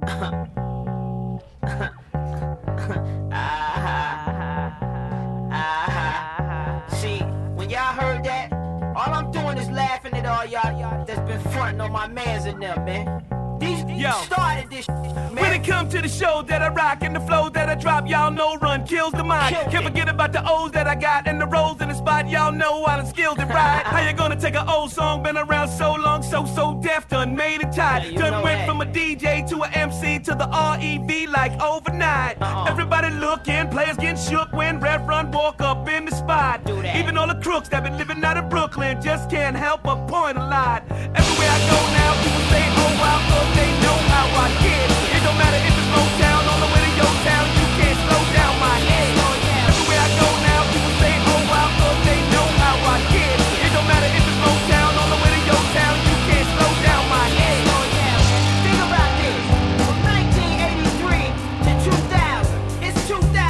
See, when y'all heard that, all I'm doing is laughing at all y'all that's been fronting on my mans and them, man. These started this man. When it comes to the show that I rock and the flow that I drop, y'all know run kills the mind. Can't forget about the O's that I got and the rolls in the spot. Y'all know I done skilled it right. How you gonna take an old song, been around so long, so deaf, done made it tight. Done went from a DJ to an MC to the REV like overnight. Everybody looking, players getting shook when Rev Run walk up in the spot. Even all the crooks that been living out of Brooklyn just can't help but point a lot. Everywhere I go now, people say, oh wow, cause they know how I get. It don't matter if it's Motown, on the way to your town, you can't slow down my head. Everywhere I go now, people say, oh wow, cause they know how I get. It don't matter if it's Motown, on the way to your town, you can't slow down my head. Think about this, from 1983 to 2000, it's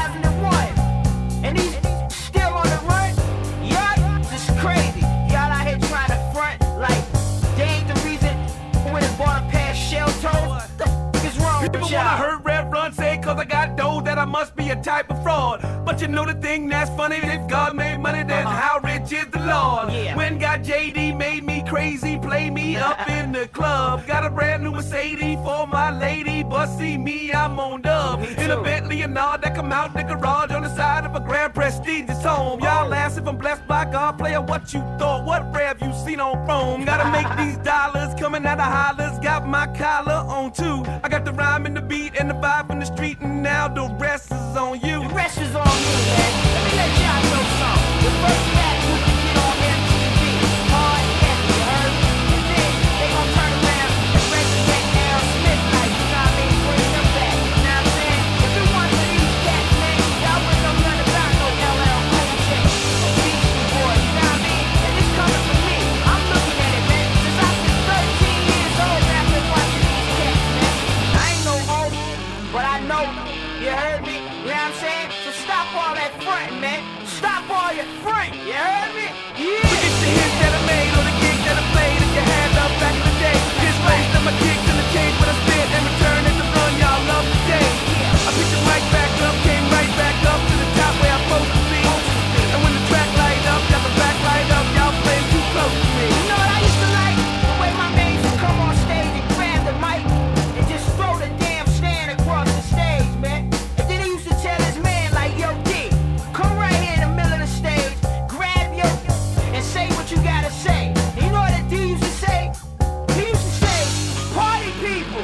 2001, and he's still on the run. Y'all, this is crazy. Y'all out here trying to front like they ain't the reason when it bought a pair of shell toes. The f is wrong with People y'all? wanna hurt Rev Run, say cause I got dough that I must be a type of fraud. But you know the thing that's funny, if God made money, then how rich is the Lord? When got JD made me crazy, play me up in the club. Got a brand new Mercedes for my lady, but see me, I'm on dub. In a Bentley and all that come out the garage on the side of a grand prestigious home. Y'all ask if I'm blessed by God, player, what you thought? What Rev you seen on Chrome? Gotta make these dollars coming out of hollers, got my collar on too. I got the rhyme and the beat and the vibe in the street, and now the rest is on you. The rest is on me, man. Let me let y'all know something. The first rap group to get on MTV, Hard and Heavy, you heard? And then they gon' turn around and resurrect Al Smith like, you know what I mean? Bring them back, you know what I'm saying? If it wasn't for these cats, man, y'all wouldn't know nothing about no LL Cool J or Beastie Boys, you know what I mean? And it's coming from me. I'm looking at it, man. Since I was 13 years old, man, I've been watching these cats, man. I ain't no host, but I know, you heard me? You know what I'm saying? So stop all that fronting, man. Stop all your front. You heard me? Yeah. Forget the hits that I made or the gigs that I played that you had up back in the day. Just raised up my kicks in the cage with a spit and return at the run y'all love today. I picked the mic back up, came right back up to the top where I'm supposed to be. And when the track light up, y'all can back light up, y'all playing too close to me. You know what I used to like? The way my man used to come on stage and grab the mic and just throw the damn stand across the stage, man. And then he used to tell his man like, yo, D, come right here in the middle of the stage, grab your and say what you gotta say. And you know what that D used to say? He used to say, party people,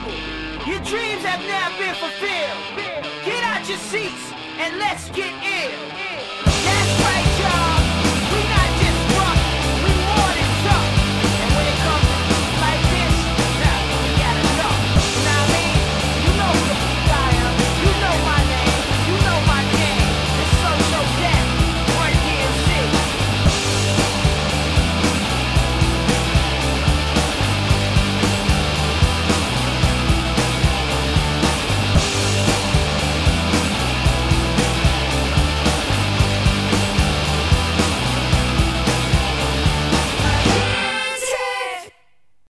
your dreams have now been fulfilled. Get out your seats and let's get ill. That's right, y'all.